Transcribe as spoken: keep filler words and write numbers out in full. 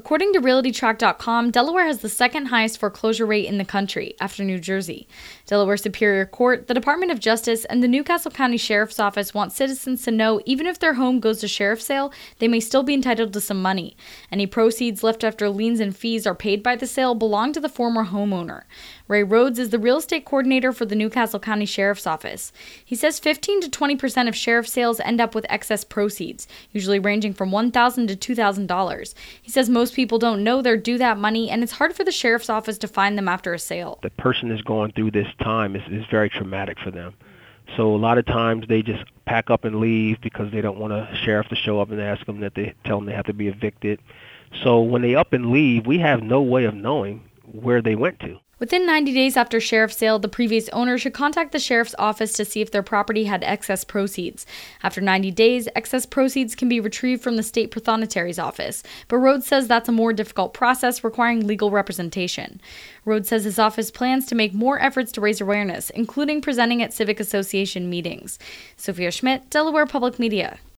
According to Realty Track dot com, Delaware has the second highest foreclosure rate in the country, after New Jersey. Delaware Superior Court, the Department of Justice, and the Newcastle County Sheriff's Office want citizens to know even if their home goes to sheriff's sale, they may still be entitled to some money. Any proceeds left after liens and fees are paid by the sale belong to the former homeowner. Ray Rhodes is the real estate coordinator for the Newcastle County Sheriff's Office. He says fifteen to twenty percent of sheriff sales end up with excess proceeds, usually ranging from one thousand dollars to two thousand dollars. He says most people don't know they're due that money, and it's hard for the sheriff's office to find them after a sale. The person is going through this time is, is very traumatic for them. So a lot of times they just pack up and leave because they don't want a sheriff to show up and ask them that they tell them they have to be evicted. So when they up and leave, we have no way of knowing where they went to. Within ninety days after sheriff's sale, the previous owner should contact the sheriff's office to see if their property had excess proceeds. After ninety days, excess proceeds can be retrieved from the state prothonotary office, but Rhodes says that's a more difficult process requiring legal representation. Rhodes says his office plans to make more efforts to raise awareness, including presenting at civic association meetings. Sophia Schmidt, Delaware Public Media.